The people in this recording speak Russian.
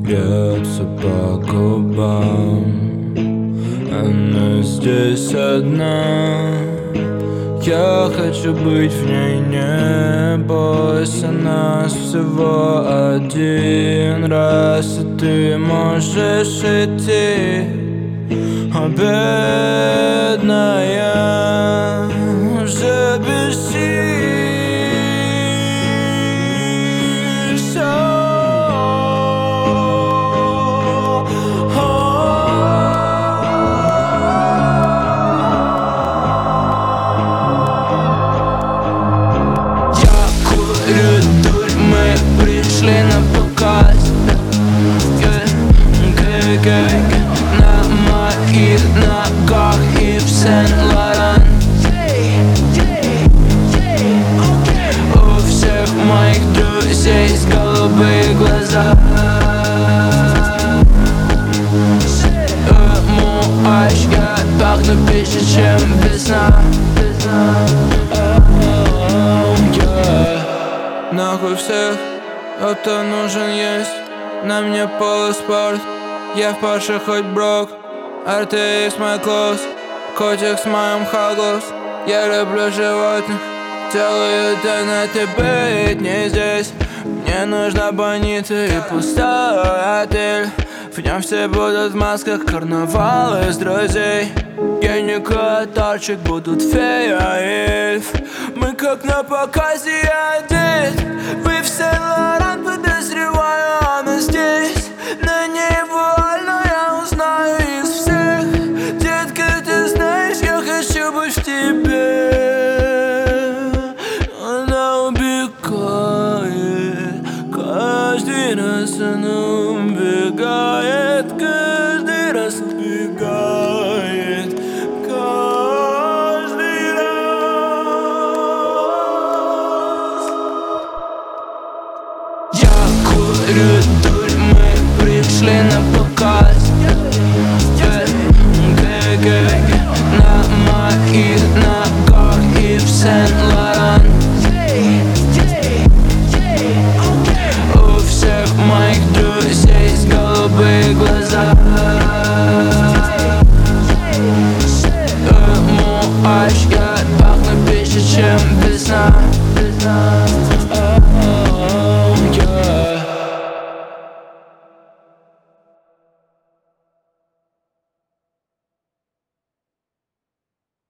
бьется по губам. Она здесь одна, я хочу быть в ней, не бойся нас всего один раз, и ты можешь идти, о бедная, уже без сил. Мы пришли на показ, на моих ногах и в Сен-Лоран. У всех моих друзей голубые глаза. Муаш, я пахну пищей, чем весна. Нахуй всех, кто нужен есть. На мне полуспорт, я в Порше хоть брок. RTX my clothes, котик с моим хаглос. Я люблю животных, делаю интернет и быть не здесь. Мне нужна больница и пустой отель. В нем все будут в масках, карнавал из друзей. Геник и торчик будут фея и эльф. Мы как на показе одет. Вы в Сен-Лоран, подозреваю, она здесь. На ней вуально я узнаю из всех. Детка, ты знаешь, я хочу быть в тебе. Она убегает, каждый раз она убегает, каждый раз убегает, каждый раз. Я курю дурь, мы пришли на показ. На моих ногах и в Сен-Лоран. У всех моих друзей голубые глаза. Муаш, я пахну пищей, чем весна.